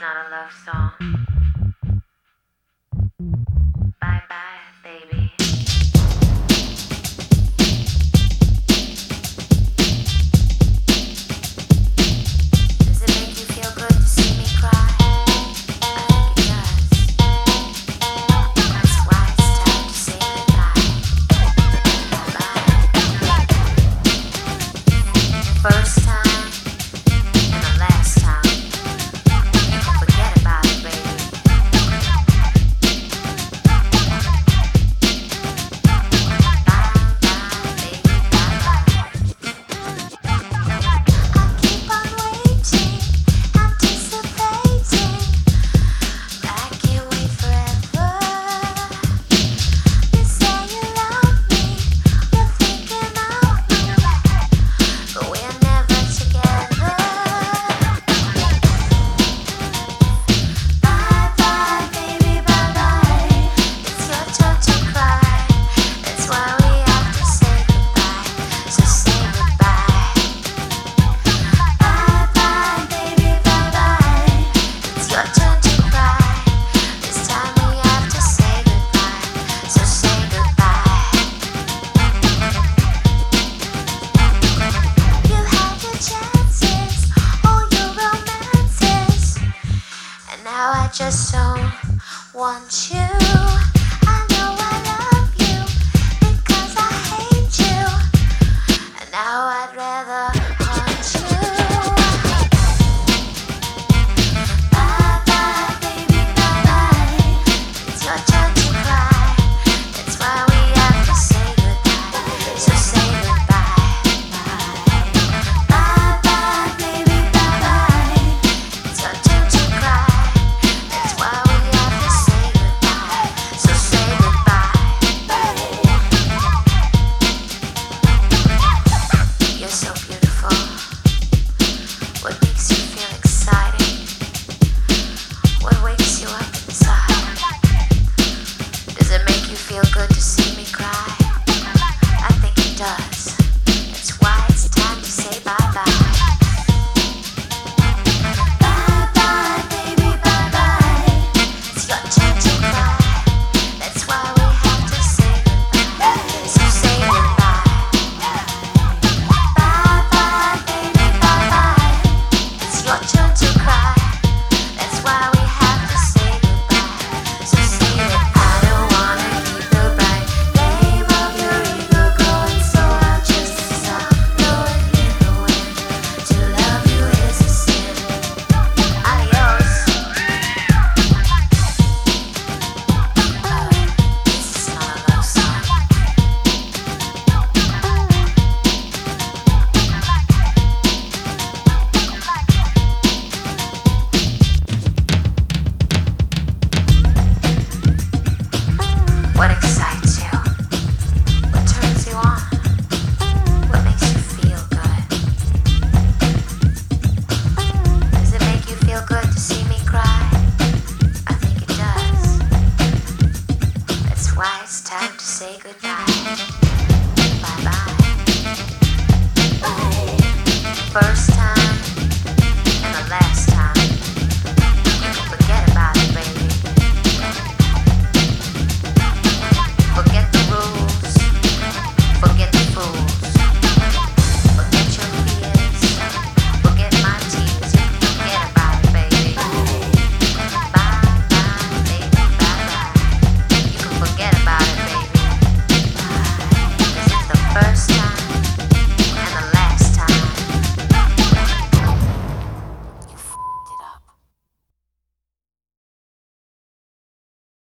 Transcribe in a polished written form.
not a love song. Bye bye, baby. Does it make you feel good to see me cry? I think it does. That's why it's time to say goodbye. Bye. First time and the last time. Forget about it, baby. Now I just don't want you.